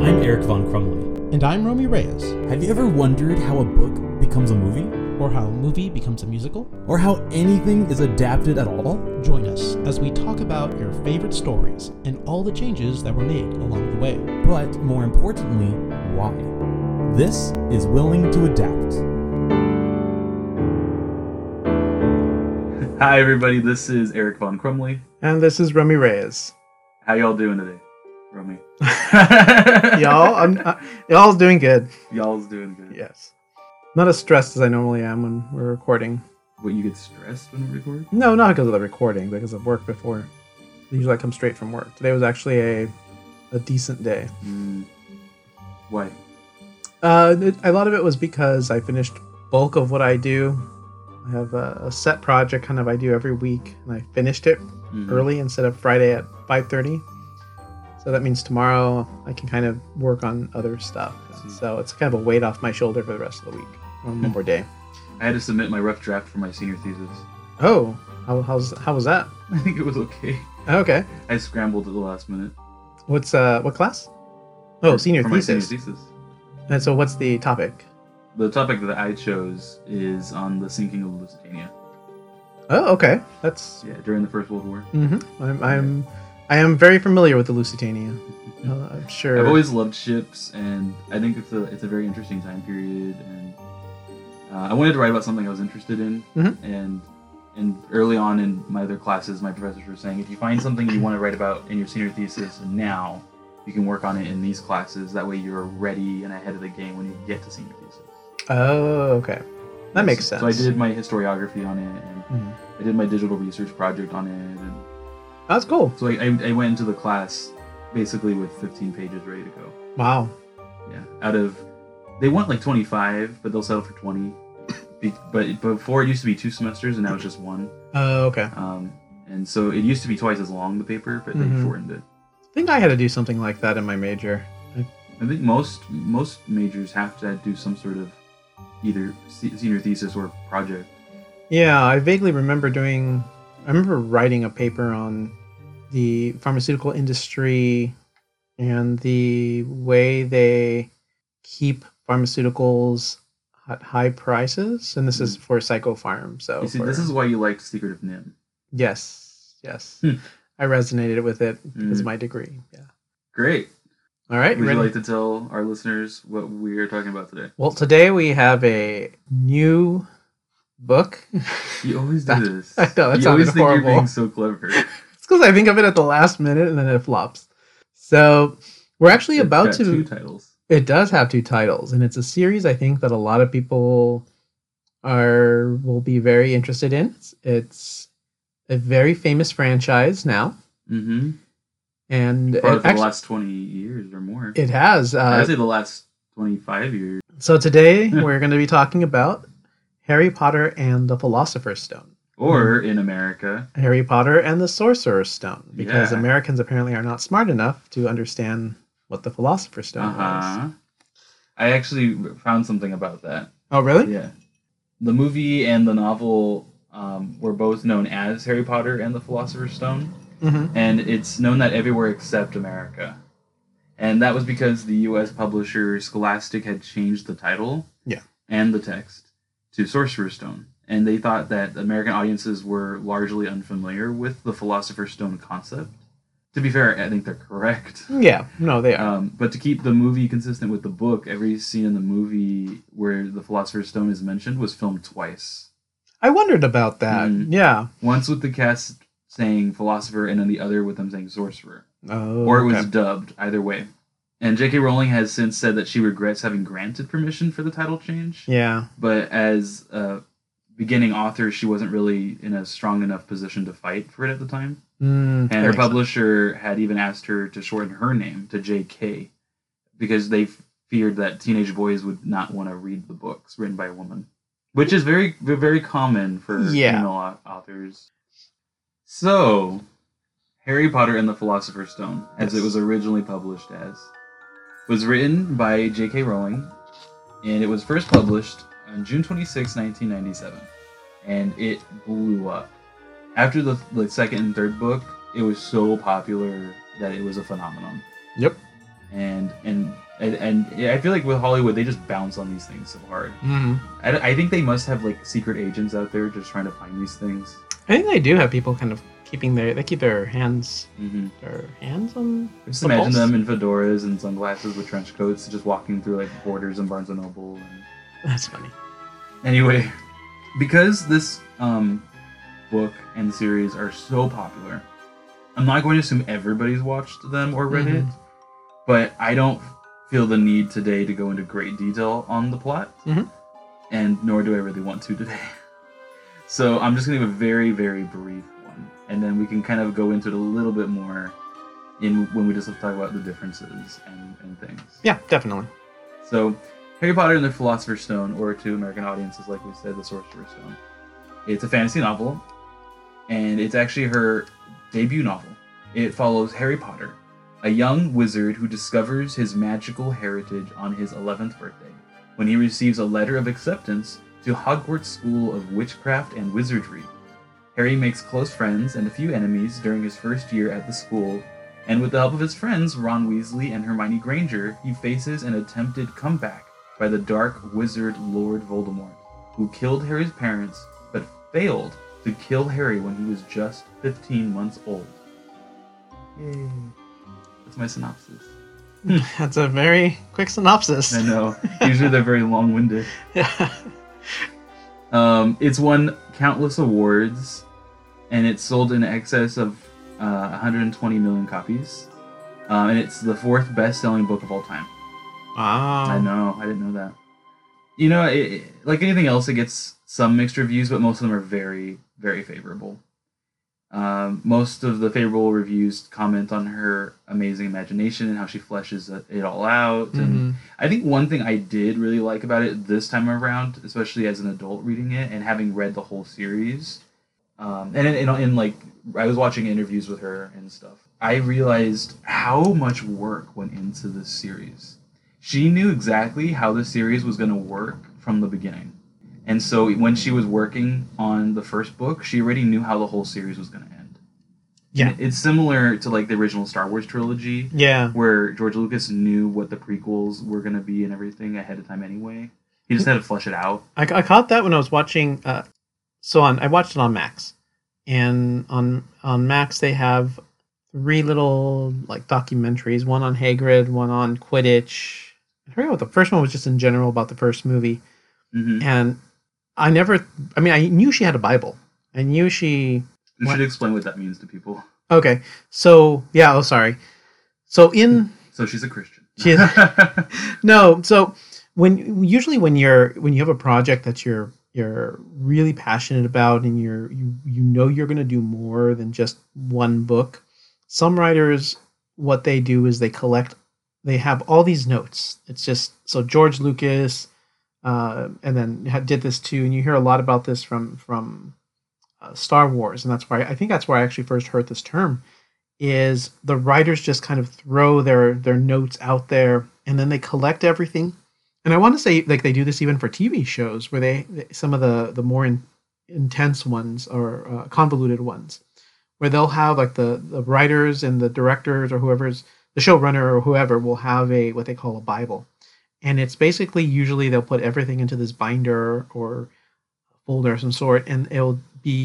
I'm Eric Von Crumley. And I'm Romy Reyes. Have you ever wondered how a book becomes a movie? Or how a movie becomes a musical? Or how anything is adapted at all? Join us as we talk about your favorite stories and all the changes that were made along the way. But more importantly, why? This is Willing to Adapt. Hi everybody, this is Eric Von Crumley. And this is Romy Reyes. How y'all doing today, Romy? Y'all's doing good. Y'all's doing good. Yes. Not as stressed as I normally am when we're recording. What, you get stressed when we record? No, not because of the recording, because of work before. Usually I come straight from work. Today was actually a decent day. Why? A lot of it was because I finished bulk of what I do. I have a set project kind of I do every week, and I finished it early instead of Friday at 5:30. So that means tomorrow I can kind of work on other stuff. So it's kind of a weight off my shoulder for the rest of the week. One more day. I had to submit my rough draft for my senior thesis. Oh, how was that? I think it was okay. Okay. I scrambled at the last minute. What class? Oh, senior for thesis. My senior thesis. And so what's the topic? The topic that I chose is on the sinking of Lusitania. Oh, okay. That's during the First World War. I am very familiar with the Lusitania. I'm sure. I've always loved ships, and I think it's a very interesting time period. And I wanted to write about something I was interested in. And early on in my other classes, my professors were saying, if you find something you want to write about in your senior thesis now, you can work on it in these classes. That way, you're ready and ahead of the game when you get to senior thesis. Oh, okay. That makes sense. So I did my historiography on it, and I did my digital research project on it, and that's cool. So I went into the class basically with 15 pages ready to go. Wow. Yeah. They want like 25, but they'll settle for 20. But before it used to be 2 semesters, and now it's just 1. Oh, okay. And so it used to be twice as long, the paper, but they shortened it. I think I had to do something like that in my major. I think most majors have to do some sort of either senior thesis or project. Yeah, I vaguely remember writing a paper on the pharmaceutical industry and the way they keep pharmaceuticals at high prices, and this is for Psychopharm. So you see, this is why you liked Secret of NIM. Yes. I resonated with it because of my degree. Yeah. Great. All right. Would you like to tell our listeners what we are talking about today? Well, today we have a new book. You always do this. I know, that you always sounded think horrible. You're being so clever. It's because I think of it at the last minute and then it flops. So we're actually about to... 2 titles. It does have 2 titles, and it's a series I think that a lot of people will be very interested in. It's a very famous franchise now. Mm-hmm. And for the last 20 years or more. It has. I'd say the last 25 years. So today we're going to be talking about Harry Potter and the Philosopher's Stone. Or in America, Harry Potter and the Sorcerer's Stone. Because Americans apparently are not smart enough to understand what the Philosopher's Stone was. I actually found something about that. Oh, really? Yeah. The movie and the novel were both known as Harry Potter and the Philosopher's Stone. And it's known that everywhere except America. And that was because the U.S. publisher Scholastic had changed the title and the text to Sorcerer's Stone. And they thought that American audiences were largely unfamiliar with the Philosopher's Stone concept. To be fair, I think they're correct. Yeah, no, they are. But to keep the movie consistent with the book, every scene in the movie where the Philosopher's Stone is mentioned was filmed twice. I wondered about that. Yeah. Once with the cast saying philosopher, and then the other with them saying sorcerer. Oh, or it was dubbed, either way. And J.K. Rowling has since said that she regrets having granted permission for the title change. Yeah. But as a beginning author, she wasn't really in a strong enough position to fight for it at the time. And her publisher had even asked her to shorten her name to J.K. because they feared that teenage boys would not want to read the books written by a woman. Which is very, very common for female authors. So, Harry Potter and the Philosopher's Stone, as it was originally published as, was written by J.K. Rowling, and it was first published on June 26, 1997, and it blew up. After the second and third book, it was so popular that it was a phenomenon. Yep. and I feel like with Hollywood, they just bounce on these things so hard. Mm-hmm. I think they must have like secret agents out there just trying to find these things. I think they do have people kind of keep their hands Mm-hmm. on. Just the imagine pulse. them in fedoras and sunglasses with trench coats, just walking through like Borders and Barnes and Noble. And... That's funny. Anyway, because this book and series are so popular, I'm not going to assume everybody's watched them or read it, but I don't feel the need today to go into great detail on the plot, and nor do I really want to today. So I'm just going to give a very, very brief one, and then we can kind of go into it a little bit more when we just talk about the differences and things. Yeah, definitely. So, Harry Potter and the Philosopher's Stone, or to American audiences, like we said, the Sorcerer's Stone. It's a fantasy novel, and it's actually her debut novel. It follows Harry Potter, a young wizard who discovers his magical heritage on his 11th birthday, when he receives a letter of acceptance to Hogwarts School of Witchcraft and Wizardry. Harry makes close friends and a few enemies during his first year at the school, and with the help of his friends Ron Weasley and Hermione Granger, he faces an attempted comeback by the dark wizard Lord Voldemort, who killed Harry's parents but failed to kill Harry when he was just 15 months old. Yay. That's my synopsis. That's a very quick synopsis. I know. Usually they're very long-winded. Yeah. It's won countless awards, and it's sold in excess of 120 million copies. And it's the 4th best-selling book of all time. Wow. I know. I didn't know that. You know, like anything else, it gets some mixed reviews, but most of them are very, very favorable. Most of the favorable reviews comment on her amazing imagination and how she fleshes it all out. And I think one thing I did really like about it this time around, especially as an adult reading it and having read the whole series, and in like I was watching interviews with her and stuff, I realized how much work went into this series. She knew exactly how the series was going to work from the beginning. And so when she was working on the first book, she already knew how the whole series was going to end. Yeah. And it's similar to like the original Star Wars trilogy. Yeah. Where George Lucas knew what the prequels were going to be and everything ahead of time anyway. He just had to flesh it out. I caught that when I was watching. I watched it on Max, and on Max they have 3 little like documentaries. One on Hagrid, one on Quidditch. I forget what the first one was, just in general about the first movie. And I knew she had a Bible. I knew she... You should explain what that means to people. Okay. So, yeah, sorry. So she's a Christian. She is... No, so when you have a project that you're really passionate about and you know you're going to do more than just one book, some writers, what they do is they have all these notes. It's just... So George Lucas... and then did this too, and you hear a lot about this from Star Wars, and that's why I actually first heard this term. Is the writers just kind of throw their notes out there, and then they collect everything. And I want to say like they do this even for TV shows, where they some of the more intense ones or convoluted ones, where they'll have like the writers and the directors or whoever's the showrunner or whoever will have what they call a Bible. And it's basically usually they'll put everything into this binder or folder of some sort, and it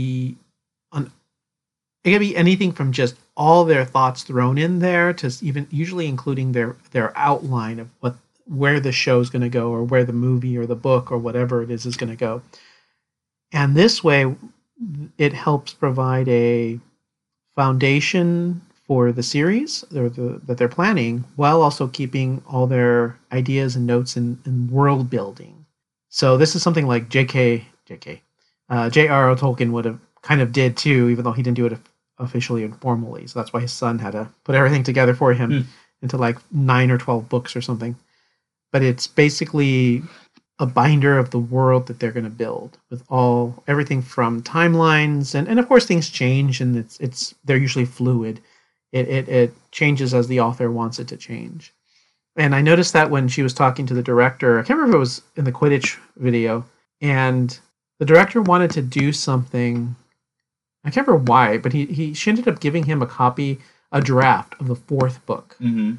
can be anything from just all their thoughts thrown in there to even usually including their outline of where the show's going to go or where the movie or the book or whatever it is going to go. And this way, it helps provide a foundation for the series that they're planning, while also keeping all their ideas and notes and world building. So this is something like J.R.R. Tolkien would have kind of did too, even though he didn't do it officially and formally. So that's why his son had to put everything together for him into like 9 or 12 books or something. But it's basically a binder of the world that they're going to build with everything from timelines and of course things change and they're usually fluid. It changes as the author wants it to change. And I noticed that when she was talking to the director, I can't remember if it was in the Quidditch video, and the director wanted to do something, I can't remember why, but she ended up giving him a draft of the 4th book.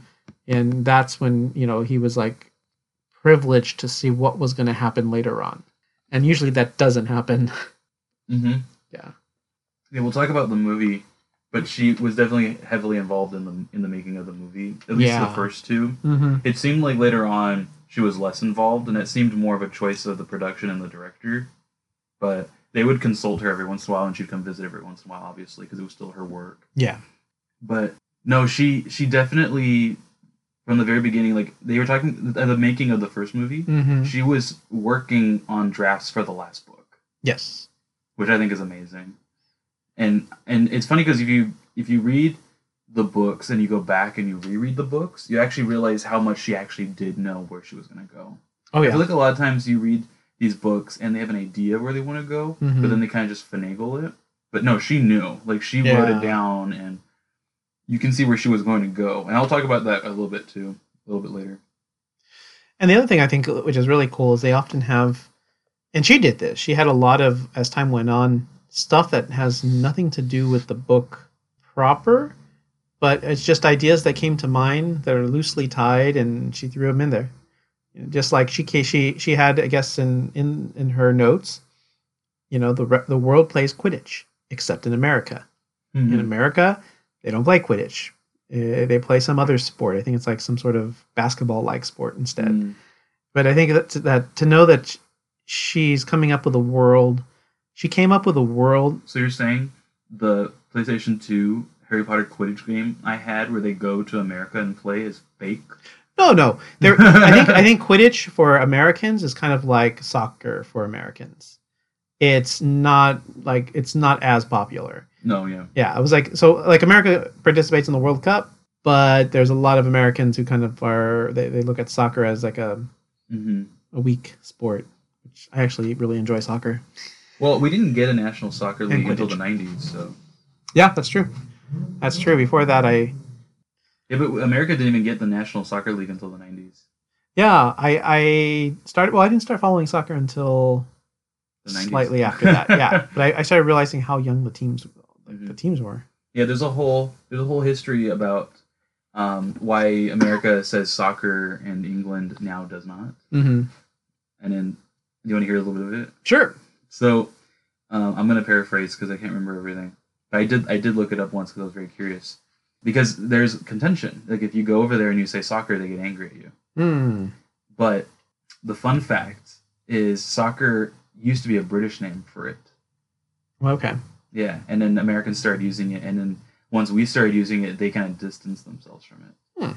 and that's when he was like privileged to see what was going to happen later on, and usually that doesn't happen. Mm-hmm. Yeah. We'll talk about the movie, but she was definitely heavily involved in the making of the movie. At least the first two. Mm-hmm. It seemed like later on she was less involved, and it seemed more of a choice of the production and the director. But they would consult her every once in a while, and she'd come visit every once in a while, obviously, because it was still her work. Yeah. But no, she definitely, from the very beginning, like they were talking at the making of the first movie, Mm-hmm. she was working on drafts for the last book. Yes. Which I think is amazing. And it's funny because if you read the books and you go back and you reread the books, you actually realize how much she actually did know where she was going to go. Oh yeah. I feel like a lot of times you read these books and they have an idea where they want to go, Mm-hmm. but then they kind of just finagle it. But no, she knew. Like she wrote it down, and you can see where she was going to go. And I'll talk about that a little bit too, a little bit later. And the other thing I think, which is really cool, is they often have, and she did this. She had a lot of, as time went on, stuff that has nothing to do with the book proper, but it's just ideas that came to mind that are loosely tied, and she threw them in there. Just like she had, I guess, in her notes, the world plays Quidditch, except in America. Mm-hmm. In America, they don't play Quidditch. They play some other sport. I think it's like some sort of basketball-like sport instead. Mm. But I think that to know that she's coming up with a world. She came up with a world. So you're saying the PlayStation 2 Harry Potter Quidditch game I had, where they go to America and play, is fake? No. I think Quidditch for Americans is kind of like soccer for Americans. It's not as popular. No, yeah. Yeah, I was like, so like America participates in the World Cup, but there's a lot of Americans who kind of they look at soccer as like a weak sport, which I actually really enjoy soccer. Well, we didn't get a National Soccer League until the Quidditch. 90s, so... Yeah, that's true. That's true. Before that, Yeah, but America didn't even get the National Soccer League until the 90s. Yeah, I started... Well, I didn't start following soccer until The 90s. slightly after that. Yeah, but I started realizing how young the teams were. Yeah, there's a whole history about why America says soccer and England now does not. Mm-hmm. And then, do you want to hear a little bit of it? Sure. So, I'm going to paraphrase because I can't remember everything. But I did look it up once because I was very curious. Because there's contention. Like, if you go over there and you say soccer, they get angry at you. Mm. But the fun fact is soccer used to be a British name for it. Okay. Yeah, and then Americans started using it, and then once we started using it, they kind of distanced themselves from it.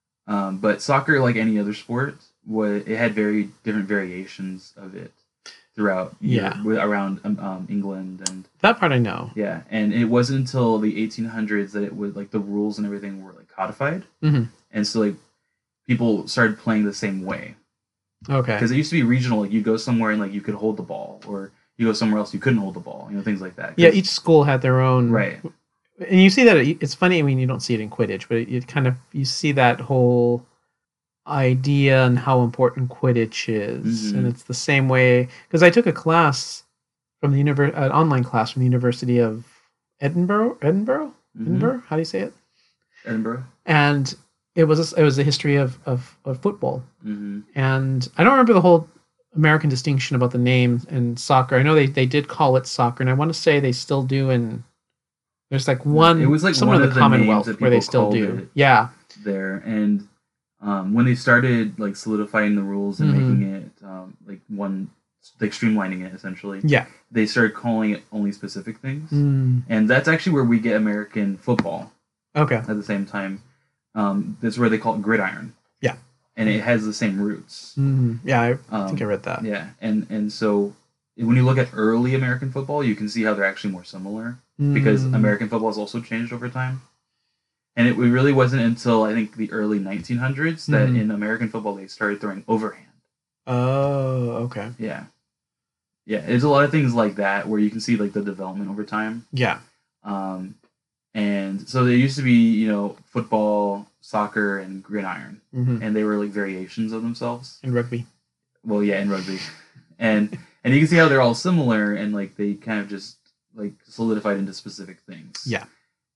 But soccer, like any other sport, it had very different variations of it throughout around England and that part I know. Yeah, and it wasn't until the 1800s that it was like the rules and everything were like codified, and so like people started playing the same way. Okay. Because it used to be regional. Like you'd go somewhere and like you could hold the ball, or you go somewhere else you couldn't hold the ball. Things like that. Yeah, each school had their own. Right. And you see that it's funny. I mean, you don't see it in Quidditch, but it kind of you see that whole idea and how important Quidditch is, and it's the same way because I took a class from the an online class from the University of Edinburgh. Edinburgh. How do you say it? Edinburgh. And it was the history of football, and I don't remember the whole American distinction about the name and soccer. I know they did call it soccer, and I want to say they still do. And there's like one. It was like somewhere in the Commonwealth where they still do. Yeah. There and when they started like solidifying the rules and making it streamlining it essentially. Yeah. They started calling it only specific things, and that's actually where we get American football. Okay. At the same time, that's where they call it gridiron. Yeah. And it has the same roots. Yeah, I think I read that. Yeah, and so when you look at early American football, you can see how they're actually more similar because American football has also changed over time. And it really wasn't until I think the early 1900s that in American football they started throwing overhand. Oh, okay. Yeah. Yeah, there's a lot of things like that where you can see like the development over time. Yeah. And so there used to be, football, soccer, and gridiron, and they were like variations of themselves. And rugby. Well, yeah, and rugby, and you can see how they're all similar, and like they kind of just like solidified into specific things. Yeah.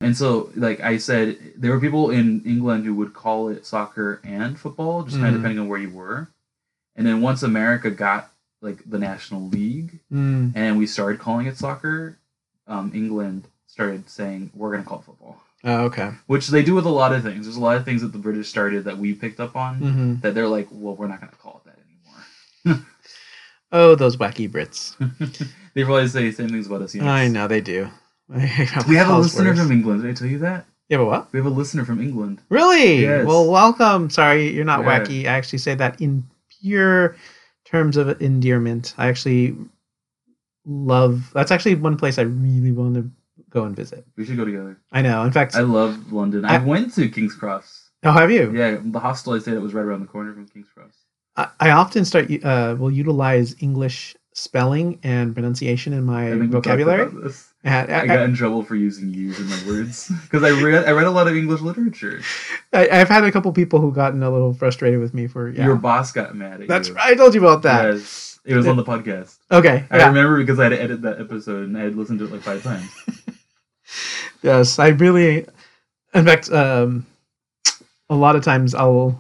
And so, like I said, there were people in England who would call it soccer and football, just kind of depending on where you were. And then once America got like the National League, and we started calling it soccer, England started saying we're going to call it football. Oh, okay. Which they do with a lot of things. There's a lot of things that the British started that we picked up on that they're like, well, we're not going to call it that anymore. Oh, those wacky Brits. They probably say the same things about us. I know they do. We have a listener from England. Did I tell you that? You have a what? We have a listener from England. Really? Yes. Well, welcome. Sorry, you're not wacky. I actually say that in pure terms of endearment. I actually love... That's actually one place I really want to go and visit. We should go together. I know. In fact... I love London. I went to King's Cross. Oh, have you? Yeah, the hostel I stayed at was right around the corner from King's Cross. I often will utilize English spelling and pronunciation in my vocabulary. I got in trouble for using "yous" in my words because I read a lot of English literature. I've had a couple people who gotten a little frustrated with me for your boss got mad at you. That's right. I told you about that. Yes, it was on the podcast. Okay, I remember because I had to edit that episode and I had listened to it like 5 times. Yes, I really. In fact, a lot of times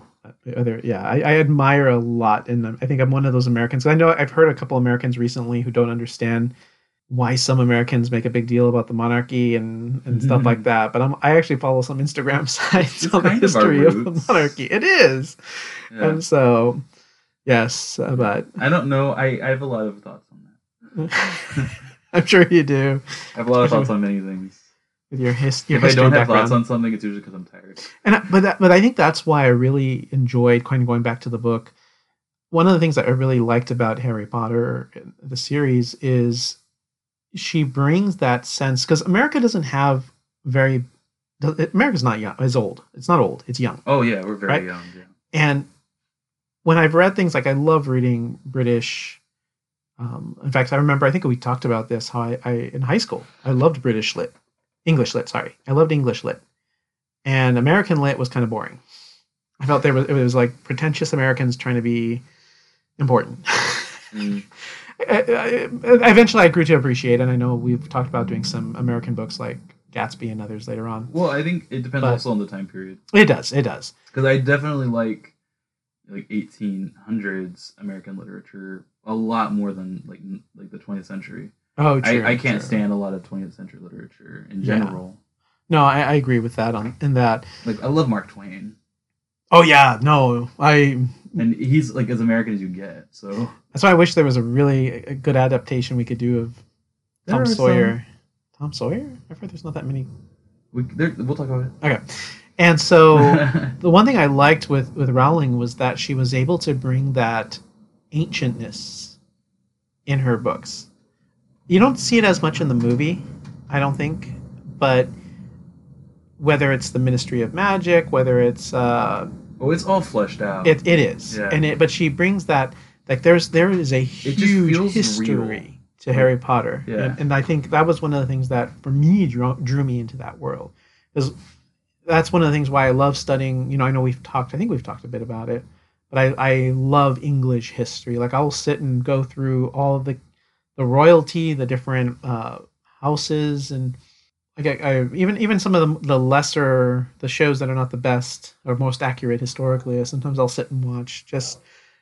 I admire a lot, and I think I'm one of those Americans. I know I've heard a couple Americans recently who don't understand why some Americans make a big deal about the monarchy and stuff like that. But I actually follow some Instagram sites on the history of the monarchy. It is, and so yes, but I don't know. I have a lot of thoughts on that. I'm sure you do. I have a lot of thoughts on many things. With your history, if I don't have thoughts on something, it's usually because I'm tired. But I think that's why I really enjoyed kind of going back to the book. One of the things that I really liked about Harry Potter, the series, is she brings that sense, because America doesn't have America's not young. It's old. It's not old. It's young. Oh yeah, we're very young. Yeah. And when I've read things like I love reading British. In fact, I think we talked about this. How I in high school I loved English lit. Sorry, I loved English lit, and American lit was kind of boring. I felt it was like pretentious Americans trying to be important. Eventually, I grew to appreciate, and I know we've talked about doing some American books like Gatsby and others later on. Well, I think it depends also on the time period. It does. Because I definitely like 1800s American literature a lot more than like the 20th century. Oh, true. I can't stand a lot of 20th century literature in general. No, I agree with that. In that, like I love Mark Twain. Oh yeah, no, and he's like as American as you get. So that's why I wish there was a good adaptation we could do of Tom Sawyer. Tom Sawyer? I've heard there's not that many. We'll talk about it. Okay. And so the one thing I liked with Rowling was that she was able to bring that ancientness in her books. You don't see it as much in the movie, I don't think, but whether it's the Ministry of Magic, whether it's it's all fleshed out. It is, yeah. But she brings that there is a huge history to Harry Potter, and I think that was one of the things that for me drew me into that world. Because that's one of the things why I love studying. I know I think we've talked a bit about it, but I love English history. Like I'll sit and go through all of the royalty, the different houses, and even some of the shows that are not the best or most accurate historically. Sometimes I'll sit and watch just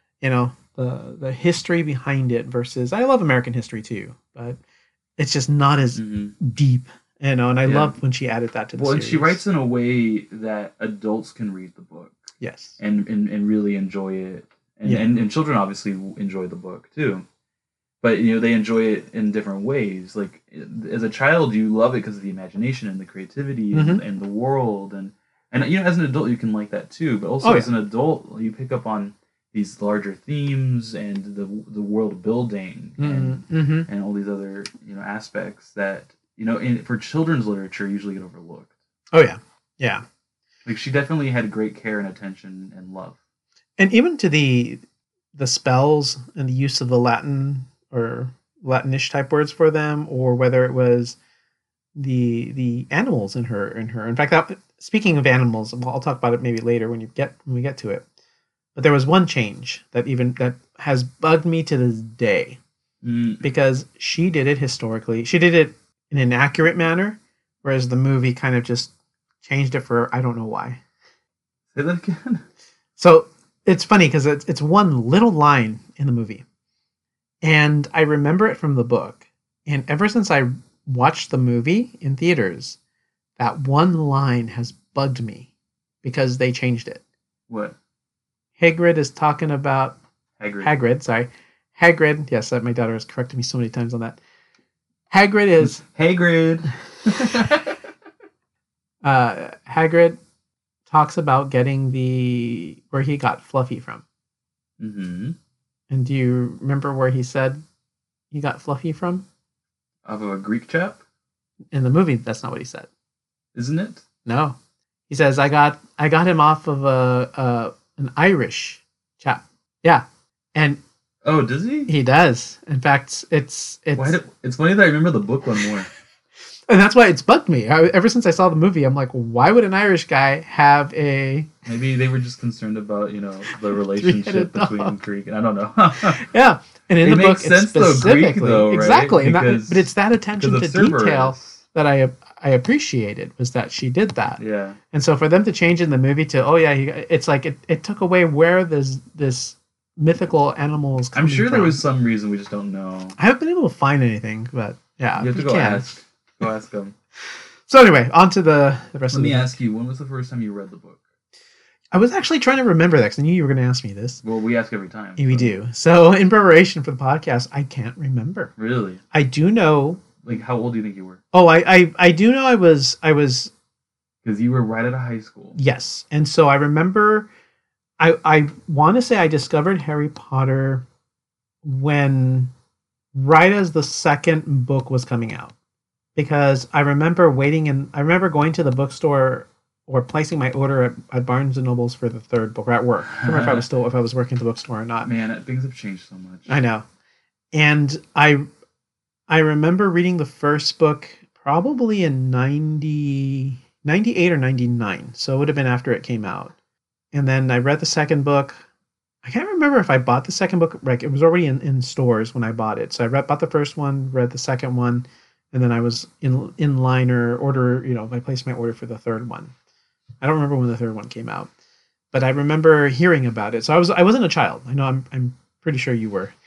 the history behind it versus I love American history too, but it's just not as deep. And I love when she added that to the series. And she writes in a way that adults can read the book. Yes. And really enjoy it. And children obviously enjoy the book too. But they enjoy it in different ways. Like as a child, you love it because of the imagination and the creativity and the world, and as an adult you can like that too. But also as an adult, you pick up on these larger themes and the world building and all these other aspects that for children's literature usually get overlooked. Oh yeah, yeah. Like she definitely had great care and attention and love. And even to the spells and the use of the Latin or Latinish type words for them, or whether it was the animals in her. In fact, speaking of animals, I'll talk about it maybe later when we get to it. But there was one change that has bugged me to this day, because she did it historically. She did it in an accurate manner, whereas the movie kind of just changed it for I don't know why. Say that again. So it's funny because it's one little line in the movie, and I remember it from the book. And ever since I watched the movie in theaters, that one line has bugged me because they changed it. What? Hagrid is talking about Hagrid. Hagrid. Yes, my daughter has corrected me so many times on that. Hagrid is Hagrid. Hagrid talks about getting where he got Fluffy from. Mm-hmm. And do you remember where he said he got Fluffy from? Of a Greek chap? In the movie, that's not what he said. Isn't it? No. He says, I got him off of an Irish chap. Yeah. And oh, does he? He does. In fact, it's funny that I remember the book one more. And that's why it's bugged me. Ever since I saw the movie, I'm like, why would an Irish guy have a... Maybe they were just concerned about, the relationship between Greek and I don't know. Yeah. And in the book, sense, it's specifically... Greek, though, right? Exactly. But it's that attention to detail that I appreciated, was that she did that. Yeah. And so for them to change in the movie to, it's like it took away where this mythical animals coming I'm sure from. there was some reason we just don't know. I haven't been able to find anything, but yeah. You have to go ask. Go ask them. So anyway, on to the rest of the book. Let me ask you, when was the first time you read the book? I was actually trying to remember that because I knew you were going to ask me this. Well, we ask every time. We do. So in preparation for the podcast, I can't remember. Really? I do know. Like, how old do you think you were? Oh, I do know I was. Because you were right out of high school. Yes. And so I remember, I want to say I discovered Harry Potter right as the second book was coming out. Because I remember I remember going to the bookstore or placing my order at Barnes and Nobles for the third book, or at work. I don't remember if I was working at the bookstore or not. Man, things have changed so much. I know. And I remember reading the first book probably in 98 or 99. So it would have been after it came out. And then I read the second book. I can't remember if I bought the second book. Like, it was already in stores when I bought it. So I bought the first one, read the second one, and then I was in line or order, I placed my order for the third one. I don't remember when the third one came out, but I remember hearing about it. So I wasn't a child. I know I'm pretty sure you were.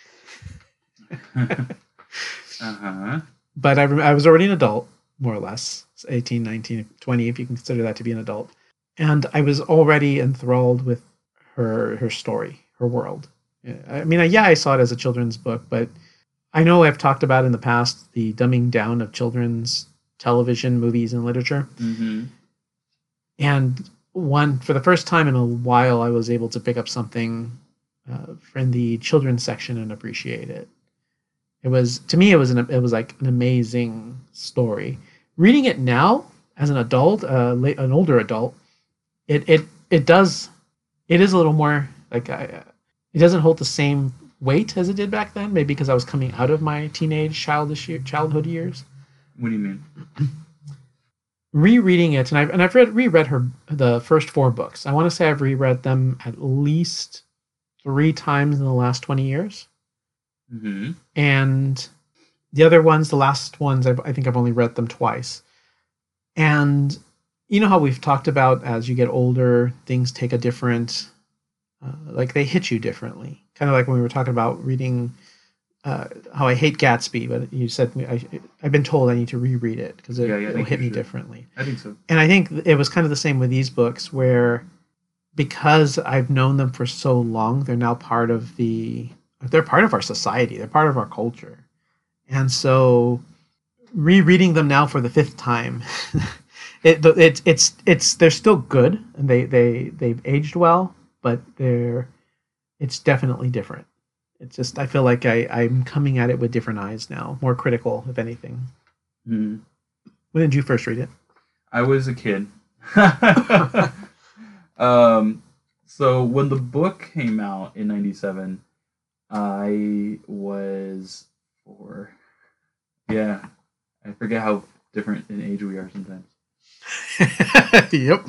Uh-huh. But I was already an adult, more or less. 18, 19, 20, if you can consider that to be an adult. And I was already enthralled with her story, her world. I mean, I saw it as a children's book, but I know I've talked about in the past the dumbing down of children's television, movies, and literature. Mm-hmm. And for the first time in a while, I was able to pick up something in the children's section and appreciate it. It was, to me, it was like an amazing story. Reading it now as an adult, an older adult, it is a little more like it doesn't hold the same weight as it did back then. Maybe because I was coming out of my childhood years. What do you mean? Rereading it, and I've reread the first 4 books. I want to say I've reread them at least 3 times in the last 20 years. Mm-hmm. And the other ones, the last ones, I think I've only read them twice. And you know how we've talked about as you get older, things take a different, like they hit you differently. Kind of like when we were talking about reading how I hate Gatsby, but you said I've been told I need to reread it because it'll hit me differently. I think so. And I think it was kind of the same with these books where because I've known them for so long, they're now part of our society. They're part of our culture. And so rereading them now for the 5th time, they're still good and they've aged well, but it's definitely different. It's just, I feel like I'm coming at it with different eyes now, more critical, if anything. Mm. When did you first read it? I was a kid. So when the book came out in 97, I was 4. Yeah. I forget how different in age we are sometimes. Yep.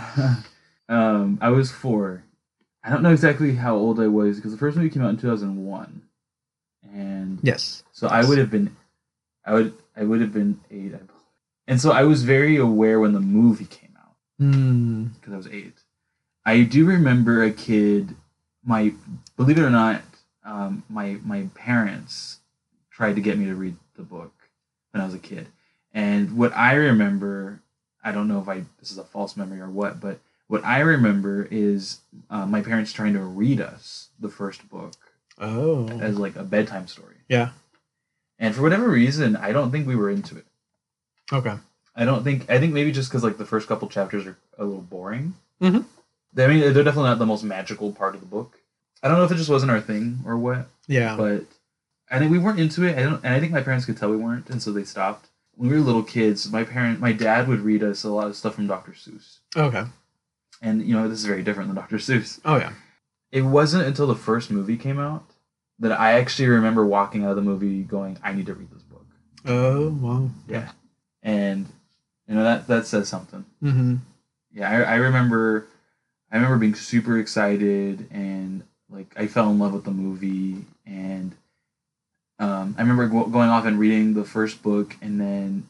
I was 4. I don't know exactly how old I was because the first movie came out in 2001. And yes. So yes. I would have been 8. And so I was very aware when the movie came out because I was 8. I do remember a kid. Believe it or not, my parents tried to get me to read the book when I was a kid. And what I remember, I don't know if this is a false memory or what, but what I remember is my parents trying to read us the first book. Oh. As like a bedtime story. Yeah. And for whatever reason, I don't think we were into it. Okay. I think maybe just because like the first couple chapters are a little boring. Mm-hmm. I mean, they're definitely not the most magical part of the book. I don't know if it just wasn't our thing or what. Yeah. But I think we weren't into it. I think my parents could tell we weren't, and so they stopped. When we were little kids, my dad would read us a lot of stuff from Dr. Seuss. Okay. And this is very different than Dr. Seuss. Oh yeah. It wasn't until the first movie came out that I actually remember walking out of the movie going, I need to read this book. Oh, wow. Yeah. And that says something. Mm-hmm. Yeah, I remember being super excited, and like I fell in love with the movie, and I remember going off and reading the first book, and then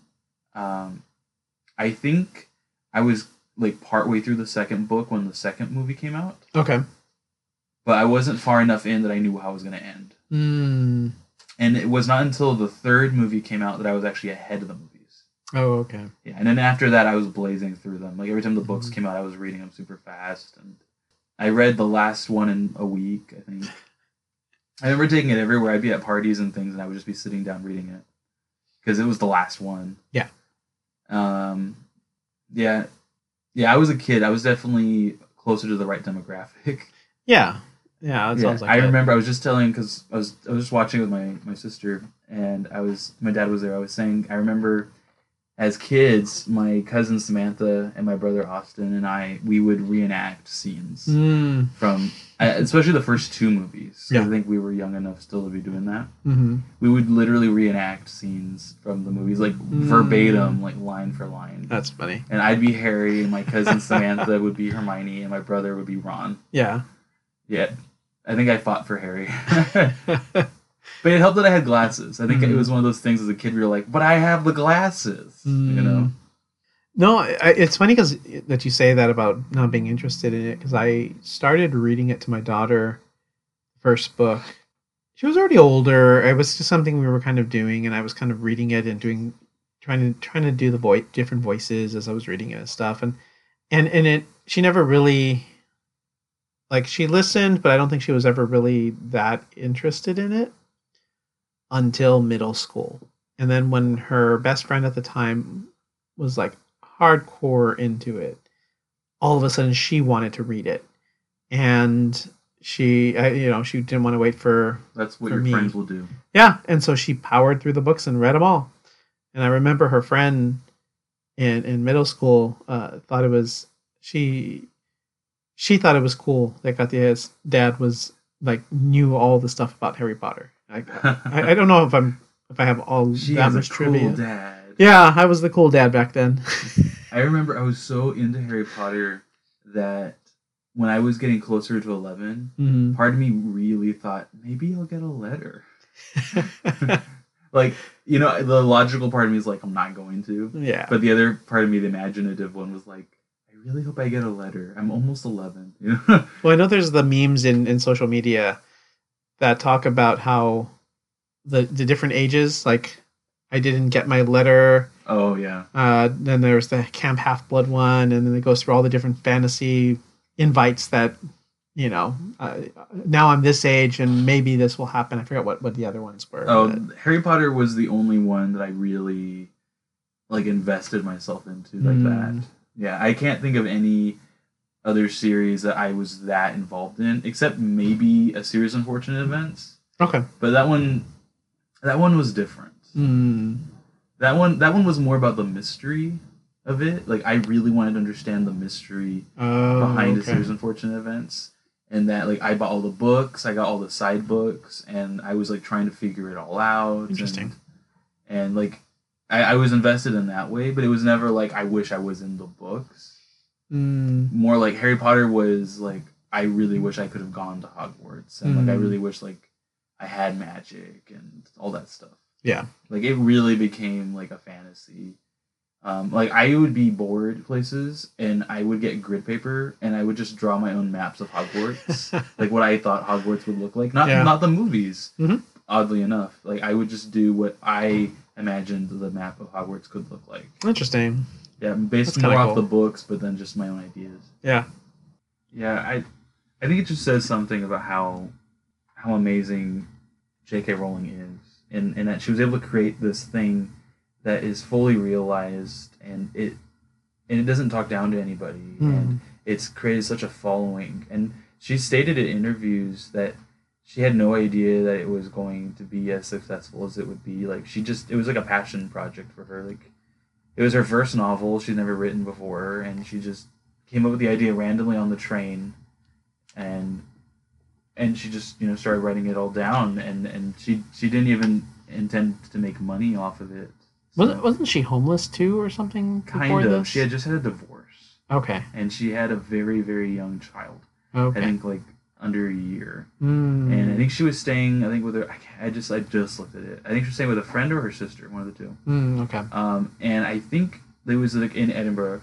I think I was like partway through the second book when the second movie came out. Okay. But I wasn't far enough in that I knew how it was going to end. Mm. And it was not until the third movie came out that I was actually ahead of the movies. Oh, okay. Yeah, and then after that, I was blazing through them. Like every time the books came out, I was reading them super fast. And I read the last one in a week, I think. I remember taking it everywhere. I'd be at parties and things, and I would just be sitting down reading it because it was the last one. Yeah. Yeah. I was a kid. I was definitely closer to the right demographic. Yeah. Yeah, that sounds like I it. remember I was just telling, because I was just watching with my sister, and my dad was there. I was saying, I remember as kids, my cousin Samantha and my brother Austin and we would reenact scenes from, especially the first two movies. Yeah. I think we were young enough still to be doing that. Mm-hmm. We would literally reenact scenes from the movies, like verbatim, like line for line. That's funny. And I'd be Harry, and my cousin Samantha would be Hermione, and my brother would be Ron. Yeah. Yeah. I think I fought for Harry. But it helped that I had glasses. I think it was one of those things as a kid where you're like, but I have the glasses, No, it's funny that you say that about not being interested in it, because I started reading it to my daughter, first book. She was already older. It was just something we were kind of doing, and I was kind of reading it and trying to do the different voices as I was reading it and stuff. And it, she never really, like, she listened, but I don't think she was ever really that interested in it until middle school. And then when her best friend at the time was like hardcore into it, all of a sudden she wanted to read it. And she didn't want to wait for That's what your me. Friends will do. Yeah. And so she powered through the books and read them all. And I remember her friend in middle school thought it was, she thought it was cool that Katya's dad was like knew all the stuff about Harry Potter. I don't know if I have all She that has much a cool trivia. dad. Yeah, I was the cool dad back then. I remember I was so into Harry Potter that when I was getting closer to 11, part of me really thought, maybe I'll get a letter. Like, the logical part of me is like, I'm not going to. Yeah. But the other part of me, the imaginative one, was like, I really hope I get a letter. I'm almost 11. Well, I know there's the memes in social media that talk about how the different ages, like I didn't get my letter. Oh, yeah. Then there's the Camp Half-Blood one, and then it goes through all the different fantasy invites that, now I'm this age and maybe this will happen. I forget what the other ones were. Oh, Harry Potter was the only one that I really invested myself into like that. Yeah, I can't think of any other series that I was that involved in, except maybe A Series of Unfortunate Events. Okay. But that one was different. That one was more about the mystery of it. Like, I really wanted to understand the mystery behind A Series of Unfortunate Events. And that, like, I bought all the books, I got all the side books, and I was, like, trying to figure it all out. Interesting. And like, I was invested in that way, but it was never like, I wish I was in the books. More like Harry Potter was like, I really wish I could have gone to Hogwarts. And like, I really wish, like, I had magic and all that stuff. Yeah. Like, it really became like a fantasy. Like I would be bored places, and I would get grid paper, and I would just draw my own maps of Hogwarts, like what I thought Hogwarts would look like. Not the movies. Mm-hmm. Oddly enough, like I would just do what I imagined the map of Hogwarts could look like. Interesting. Yeah, based That's more kinda off cool. the books, but then just my own ideas. Yeah. Yeah, I think it just says something about how amazing J.K. Rowling is, and that she was able to create this thing that is fully realized, and it doesn't talk down to anybody, and it's created such a following. And she stated in interviews that she had no idea that it was going to be as successful as it would be. Like it was like a passion project for her. Like it was her first novel she'd never written before, and she just came up with the idea randomly on the train, and she just started writing it all down, and she didn't even intend to make money off of it. So, Wasn't she homeless too, or something? kind of. She had just had a divorce, Okay. and she had a very, very young child. Okay. I think like under a year, Mm. and I think she was staying. I think with her. I just looked at it. I think she was staying with a friend or her sister, one of the two. Okay. And I think it was like in Edinburgh,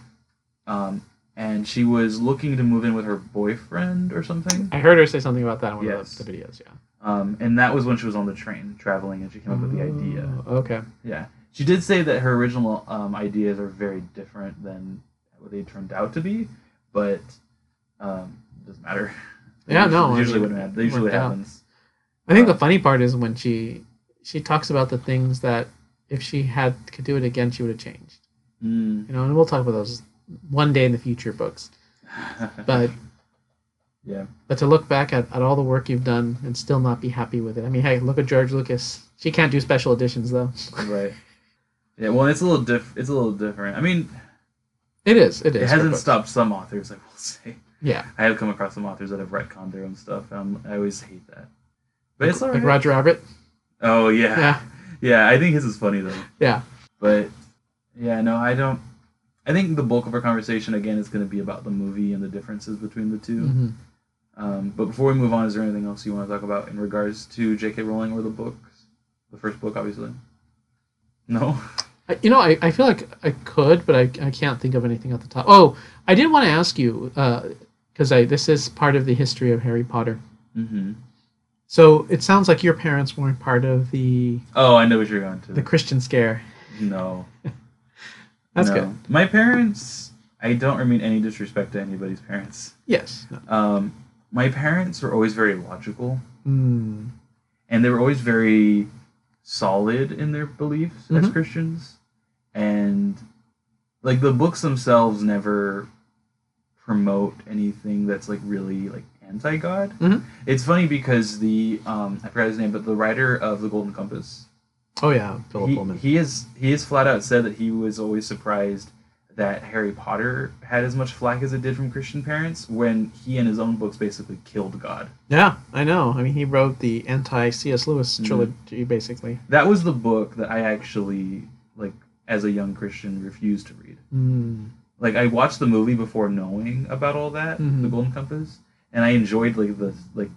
and she was looking to move in with her boyfriend or something. I heard her say something about that in one Yes. of the videos. Yeah. And that was when she was on the train traveling, and she came up with the idea. Okay. Yeah, she did say that her original ideas are very different than what they turned out to be, but it doesn't matter. Yeah, no, I Usually mean, what happens. Usually worked out. happens. I think the funny part is when she talks about the things that if she could do it again, she would have changed. Mm. And we'll talk about those one day in the future books. But yeah, but to look back at all the work you've done and still not be happy with it. I mean, hey, look at George Lucas. She can't do special editions though. right. Yeah, well, it's a little different. I mean, It is. it for hasn't books. stopped some authors, I will say. Yeah. I have come across some authors that have retconned their own stuff, and I always hate that. But it's Like alright. Roger Rabbit. Oh yeah. Yeah. Yeah, I think his is funny though. Yeah. But yeah, no, I don't. I think the bulk of our conversation again is going to be about the movie and the differences between the two. Mm-hmm. But before we move on, is there anything else you want to talk about in regards to J.K. Rowling or the books? The first book, obviously. No. I feel like I could, but I can't think of anything at the top. Oh, I did want to ask you because this is part of the history of Harry Potter. Mm-hmm. So it sounds like your parents weren't part of the Oh, I know what you're going to. Christian scare. No. That's No. good. My parents. I don't mean any disrespect to anybody's parents. Yes. My parents were always very logical, Mm. and they were always very solid in their beliefs as Mhm. Christians, and like the books themselves never promote anything that's like really like anti-God. Mhm. It's funny because the I forgot his name, but the writer of the Golden Compass, Oh yeah, Philip Pullman. he is flat out said that he was always surprised that Harry Potter had as much flack as it did from Christian parents when he in his own books basically killed God. Yeah, I know. I mean, he wrote the anti-C.S. Lewis Mhm. trilogy, basically. That was the book that I actually like as a young Christian refused to read. Mm. Like I watched the movie before knowing about all that, Mhm. the Golden Compass, and I enjoyed the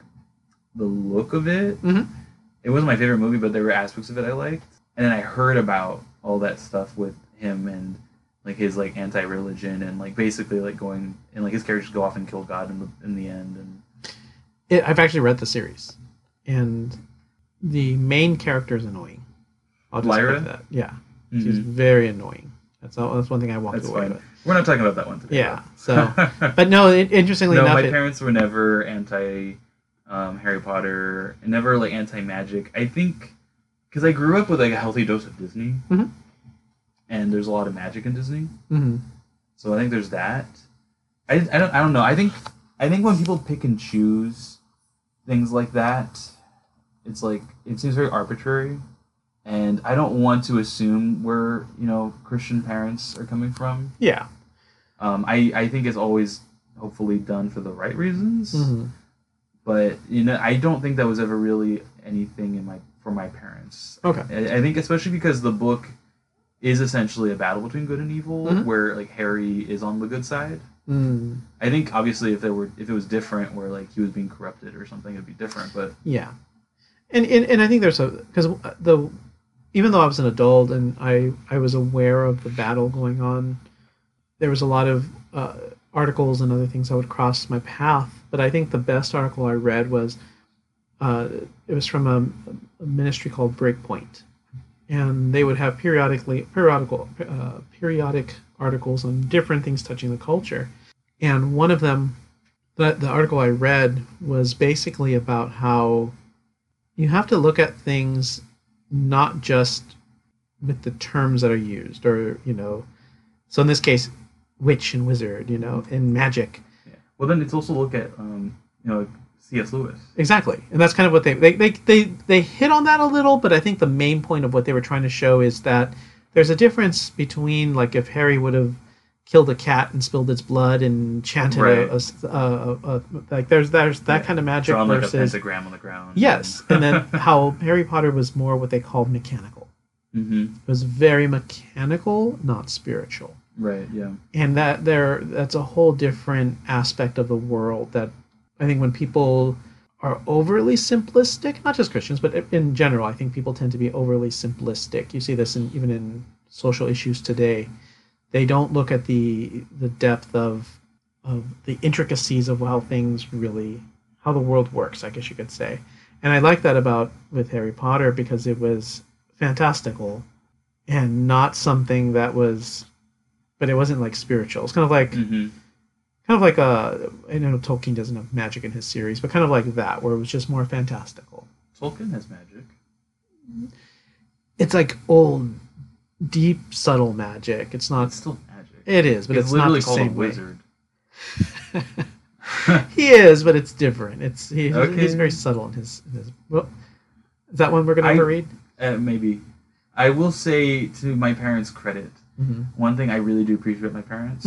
look of it. Mhm. It wasn't my favorite movie, but there were aspects of it I liked. And then I heard about all that stuff with him and like his like anti-religion and like basically like going and like his characters go off and kill God in the end. And I've actually read the series, and the main character is annoying. I'll just Lyra? put that. Yeah, she's Mhm. very annoying. That's one thing I walked That's away fine. with. We're not talking about that one today. Yeah. though. So, but no, interestingly no, enough, my parents were never anti Harry Potter, and never like anti magic. I think because I grew up with like a healthy dose of Disney, Mhm. and there's a lot of magic in Disney, Mhm. so I think there's that. I don't know. I think when people pick and choose things like that, it's like it seems very arbitrary, and I don't want to assume where Christian parents are coming from. Yeah. I think it's always hopefully done for the right reasons. Mhm. But I don't think that was ever really anything for my parents. Okay. I think especially because the book is essentially a battle between good and evil, Mhm. where like Harry is on the good side. Mm. I think obviously if it was different, where like he was being corrupted or something, it'd be different. But Yeah. And I think there's because even though I was an adult and I was aware of the battle going on, there was a lot of articles and other things that would cross my path. But I think the best article I read was it was from a ministry called Breakpoint, and they would have periodic articles on different things touching the culture. And one of them, the article I read, was basically about how you have to look at things not just with the terms that are used, or so in this case, witch and wizard, and magic. Yeah. Well, then it's also look at C.S. Lewis. Exactly, and that's kind of what they hit on that a little, but I think the main point of what they were trying to show is that there's a difference between, like, if Harry would have killed a cat and spilled its blood and chanted like there's that kind of magic drawn versus like a pentagram on the ground. Yes, and then how Harry Potter was more what they called mechanical. Mm-hmm. It was very mechanical, not spiritual. Right. Yeah. And that's a whole different aspect of the world that I think when people are overly simplistic, not just Christians, but in general, I think people tend to be overly simplistic. You see this even in social issues today. They don't look at the depth of the intricacies of how the world works, I guess you could say. And I like that with Harry Potter, because it was fantastical and not something that was, but it wasn't like spiritual. It's kind of like, I know Tolkien doesn't have magic in his series, but kind of like that, where it was just more fantastical. Tolkien has magic. It's like old, deep, subtle magic. It's not. It's still magic. It is, but it's not the same way. Wizard. He is, but it's different. He's very subtle in his. Well, is that one we're going to ever read? Maybe. I will say, to my parents' credit, one thing I really do appreciate about my parents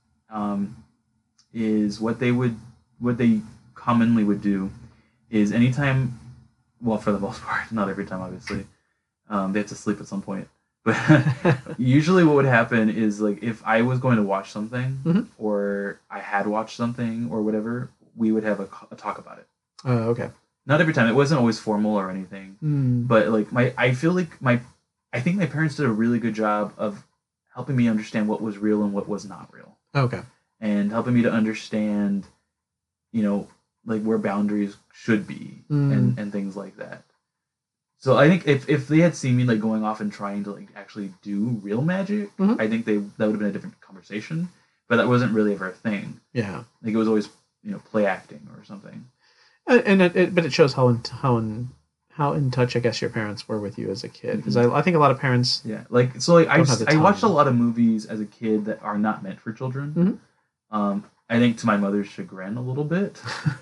is what they commonly would do is anytime, well, for the most part, not every time, obviously, they have to sleep at some point. But usually what would happen is, like, if I was going to watch something or I had watched something or whatever, we would have a talk about it. Oh, okay. Not every time. It wasn't always formal or anything. But like I think my parents did a really good job of helping me understand what was real and what was not real. Okay. And helping me to understand, like, where boundaries should be and things like that. So I think if they had seen me, like, going off and trying to, like, actually do real magic, I think that would have been a different conversation. But that wasn't really ever a thing. Yeah. Like, it was always, play acting or something. But it shows how in touch, I guess, your parents were with you as a kid. Because I think a lot of parents. Yeah. I watched a lot of movies as a kid that are not meant for children. I think to my mother's chagrin a little bit.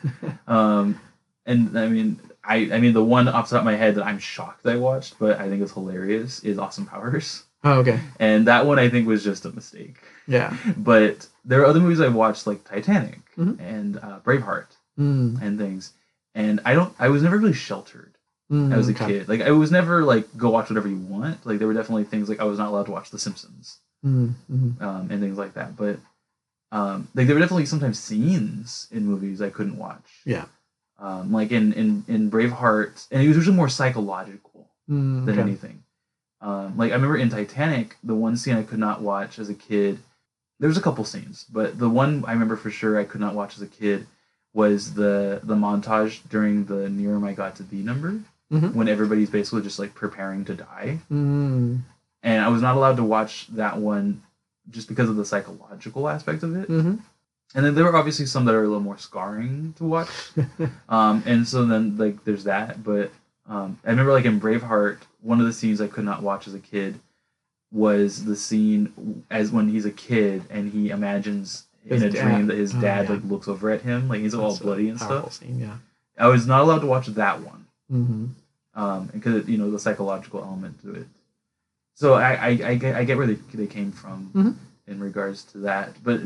And I mean, the one off the top of my head that I'm shocked I watched, but I think is hilarious, is Austin Powers. Oh, okay. And that one I think was just a mistake. Yeah. But there are other movies I've watched, like Titanic and Braveheart and things. And I was never really sheltered as a kid. Like, I was never like, go watch whatever you want. Like, there were definitely things like I was not allowed to watch The Simpsons and things like that. But like, there were definitely sometimes scenes in movies I couldn't watch. Yeah. Like in Braveheart, and it was usually more psychological than anything. Like, I remember in Titanic, the one scene I could not watch as a kid. There was a couple scenes, but the one I remember for sure I could not watch as a kid was the montage during the "Nearer My God to Thee" number, when everybody's basically just, like, preparing to die. And I was not allowed to watch that one just because of the psychological aspect of it. And then there were obviously some that are a little more scarring to watch. And so then, like, there's that. But I remember, like, in Braveheart, one of the scenes I could not watch as a kid was the scene as when he's a kid and he imagines in a dream that his dad like looks over at him, like, he's all bloody and stuff. Scene, yeah. I was not allowed to watch that one. Because, the psychological element to it. So I get where they came from in regards to that. But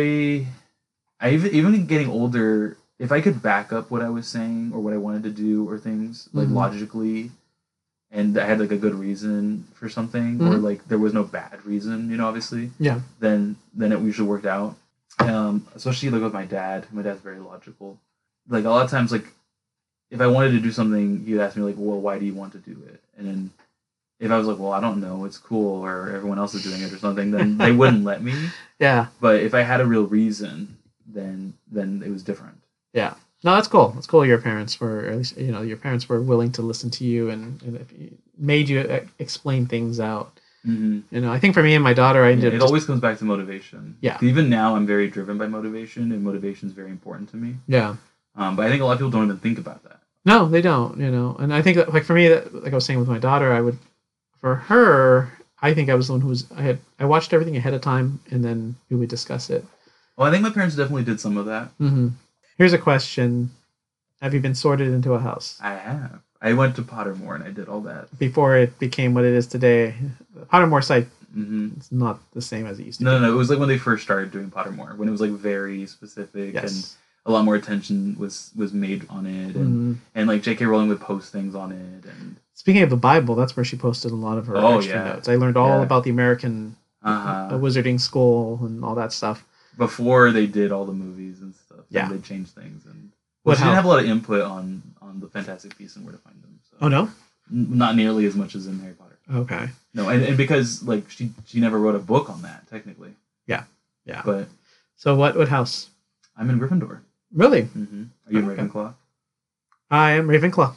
even getting older, if I could back up what I was saying or what I wanted to do or things, like, logically, and I had, like, a good reason for something, or, like, there was no bad reason, obviously, then it usually worked out. Especially, like, with my dad. My dad's very logical. Like, a lot of times, like, if I wanted to do something, he'd ask me, like, well, why do you want to do it? And then if I was like, well, I don't know, it's cool, or everyone else is doing it or something, then they wouldn't let me. Yeah. But if I had a real reason, then it was different. Yeah. No, that's cool. It's cool your parents were, or at least, your parents were willing to listen to you and made you explain things out. Mm-hmm. I think for me and my daughter, it always comes back to motivation. Yeah. Even now, I'm very driven by motivation, and motivation is very important to me. Yeah. But I think a lot of people don't even think about that. No, they don't. And I think that, like, for me, that, like I was saying with my daughter, for her, I think I was the one who was. I watched everything ahead of time, and then we would discuss it. Well, I think my parents definitely did some of that. Mm-hmm. Here's a question: have you been sorted into a house? I have. I went to Pottermore and I did all that before it became what it is today. The Pottermore site, it's not the same as it used to be. No. It was like when they first started doing Pottermore, when it was like very specific and a lot more attention was made on it, and like J.K. Rowling would post things on it. And speaking of the Bible, that's where she posted a lot of her extra notes. I learned all about the American wizarding school and all that stuff before they did all the movies and stuff. Yeah, they changed things, and she didn't have a lot of input on the Fantastic Beasts and where to find them. So. Oh no, not nearly as much as in Harry Potter. Okay. No, and because like she never wrote a book on that technically. Yeah. But so what house? I'm in Gryffindor. Really? Mm-hmm. Are you in Ravenclaw? I am Ravenclaw.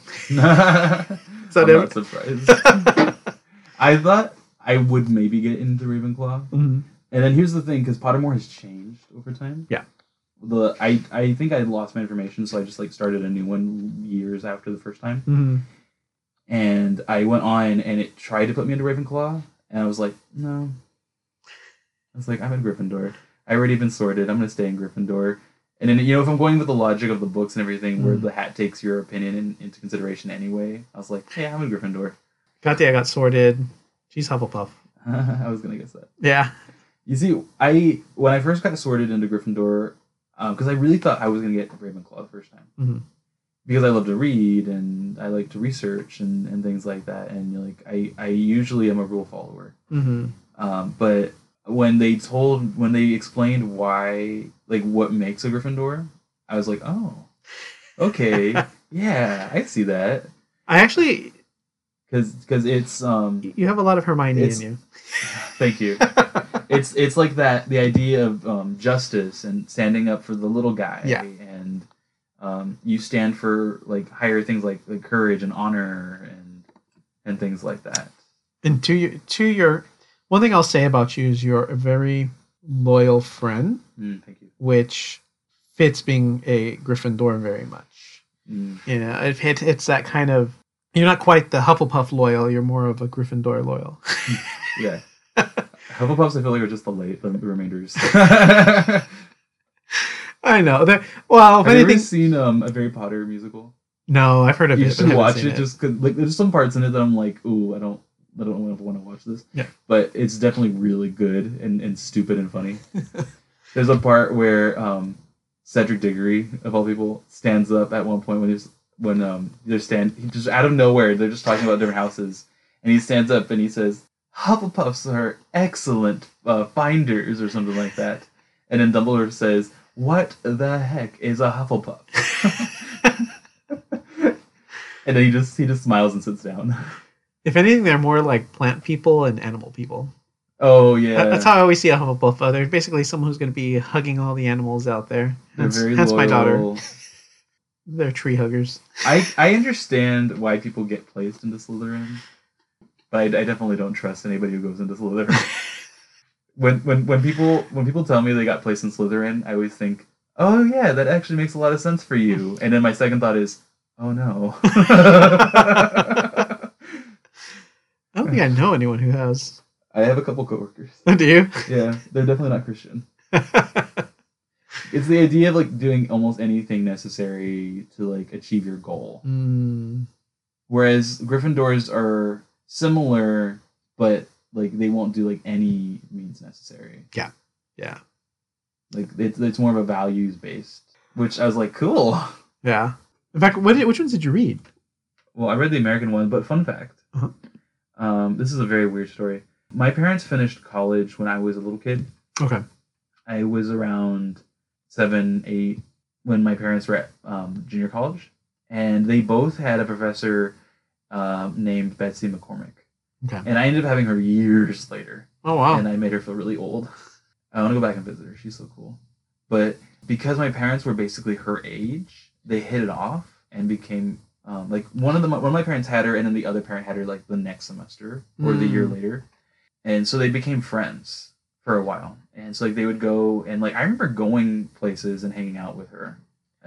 So I'm not surprised. I thought I would maybe get into Ravenclaw, and then here's the thing: because Pottermore has changed over time. Yeah. I think I lost my information, so I just like started a new one years after the first time. And I went on, and it tried to put me into Ravenclaw, and I was like, no. I was like, I'm in Gryffindor. I already been sorted. I'm gonna stay in Gryffindor. And then if I'm going with the logic of the books and everything, where the hat takes your opinion into consideration anyway, I was like, hey, I'm in Gryffindor. Katya got sorted. She's Hufflepuff. I was gonna guess that. Yeah. You see, when I first got sorted into Gryffindor, because I really thought I was going to get Ravenclaw the first time. Because I love to read and I like to research and things like that. And like I usually am a rule follower. But when they explained why, like what makes a Gryffindor, I was like, oh, okay, yeah, I see that. I actually... Because it's... you have a lot of Hermione in you. Thank you. It's like that, the idea of justice and standing up for the little guy. Yeah. And you stand for like higher things like courage and honor and things like that. And to your one thing I'll say about you is you're a very loyal friend. Thank you. Which fits being a Gryffindor very much. It's that kind of... You're not quite the Hufflepuff loyal. You're more of a Gryffindor loyal. Yeah. Hufflepuffs, I feel like, are just the remainders. I know. Have you ever seen a Harry Potter musical? No, I've heard of it. You should watch it just because there's some parts in it that I'm like, ooh, I don't want to watch this. Yeah. But it's definitely really good and stupid and funny. There's a part where Cedric Diggory, of all people, stands up at one point he just out of nowhere, they're just talking about different houses, and he stands up and he says, Hufflepuffs are excellent finders, or something like that. And then Dumbledore says, what the heck is a Hufflepuff? And then he just smiles and sits down. If anything, they're more like plant people and animal people. Oh, yeah. That's how I always see a Hufflepuff. They're basically someone who's going to be hugging all the animals out there. Hence my daughter. They're tree huggers. I understand why people get placed into Slytherin, but I definitely don't trust anybody who goes into Slytherin. when people tell me they got placed in Slytherin, I always think, oh yeah, that actually makes a lot of sense for you. And then my second thought is, oh no. I don't think I know anyone who has. I have a couple coworkers. Do you? Yeah, they're definitely not Christian. It's the idea of like doing almost anything necessary to like achieve your goal. Whereas Gryffindors are similar, but like they won't do like any means necessary. Yeah. Yeah. Like it's more of a values based, which I was like, cool. Yeah. In fact, which ones did you read? Well, I read the American one, but fun fact. This is a very weird story. My parents finished college when I was a little kid. Okay. I was around 7, 8 when my parents were at junior college, and they both had a professor named Betsy McCormick. Okay. And I ended up having her years later. Oh, wow. And I made her feel really old. I want to go back and visit her. She's so cool. But because my parents were basically her age, they hit it off and became like one of my parents had her, and then the other parent had her like the next semester or the year later, and so they became friends for a while. And so like they would go, and like I remember going places and hanging out with her,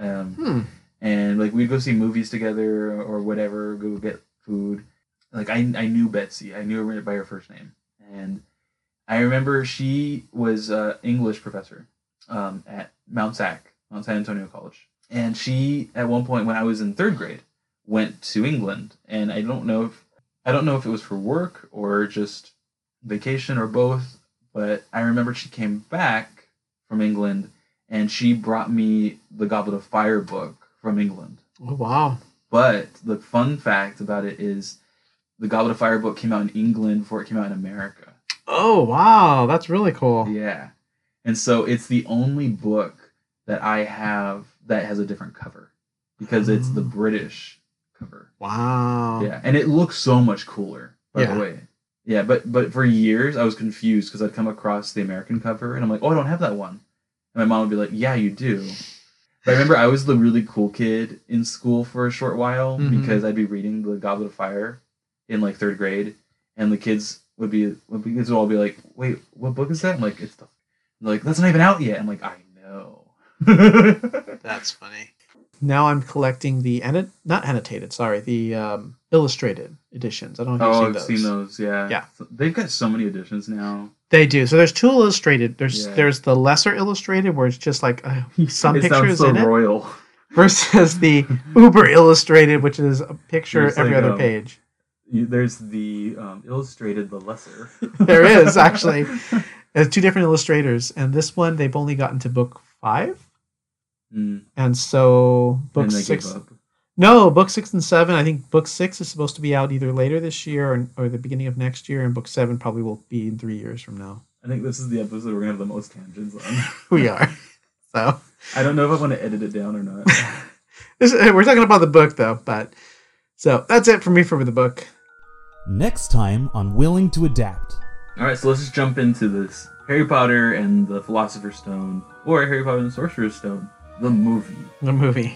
and like we'd go see movies together or whatever, go get food. Like I knew Betsy. I knew her by her first name, and I remember she was an English professor at Mount San Antonio College. And she, at one point when I was in third grade, went to England. And I don't know if it was for work or just vacation or both, but I remember she came back from England and she brought me the Goblet of Fire book from England. Oh, wow. But the fun fact about it is the Goblet of Fire book came out in England before it came out in America. Oh, wow. That's really cool. Yeah. And so it's the only book that I have that has a different cover because it's the British cover. Wow. Yeah. And it looks so much cooler, by the way. Yeah, but for years I was confused because I'd come across the American cover and I'm like, oh, I don't have that one. And my mom would be like, yeah, you do. But I remember I was the really cool kid in school for a short while because I'd be reading the Goblet of Fire in like third grade, and the kids would all be like, wait, what book is that? I'm like, that's not even out yet. I'm like, I know. That's funny. Now I'm collecting the not annotated, sorry, the illustrated editions. I don't know if you've seen those. Yeah. Yeah. They've got so many editions now. They do. So there's two illustrated. There's the lesser illustrated where it's just like some pictures so in it. Royal. Versus the uber illustrated, which is a picture every other page. There's the illustrated, the lesser. There is actually. There's two different illustrators, and this one they've only gotten to book 5, and so book 6. No, book 6 and 7. I think book 6 is supposed to be out either later this year or the beginning of next year, and book 7 probably will be in 3 years from now. I think this is the episode we're gonna have the most tangents on. We are. So I don't know if I want to edit it down or not. We're talking about the book though, but so that's it for me for the book. Next time on Willing to Adapt. All right, so let's just jump into this Harry Potter and the Philosopher's Stone, or Harry Potter and the Sorcerer's Stone, the movie. The movie.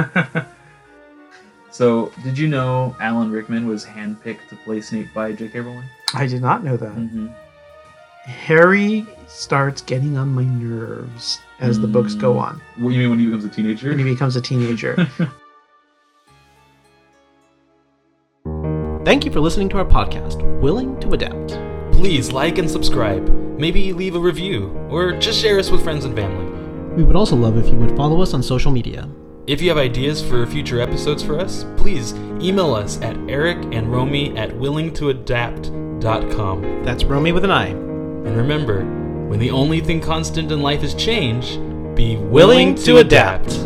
So, did you know Alan Rickman was handpicked to play Snape by J.K. Rowling? I did not know that. Harry starts getting on my nerves as the books go on. What, you mean when he becomes a teenager? When he becomes a teenager. Thank you for listening to our podcast, Willing to Adapt. Please like and subscribe. Maybe leave a review, or just share us with friends and family. We would also love if you would follow us on social media. If you have ideas for future episodes for us, please email us at ericandromy@willingtoadapt.com. That's Romy with an I. And remember, when the only thing constant in life is change, be willing to adapt.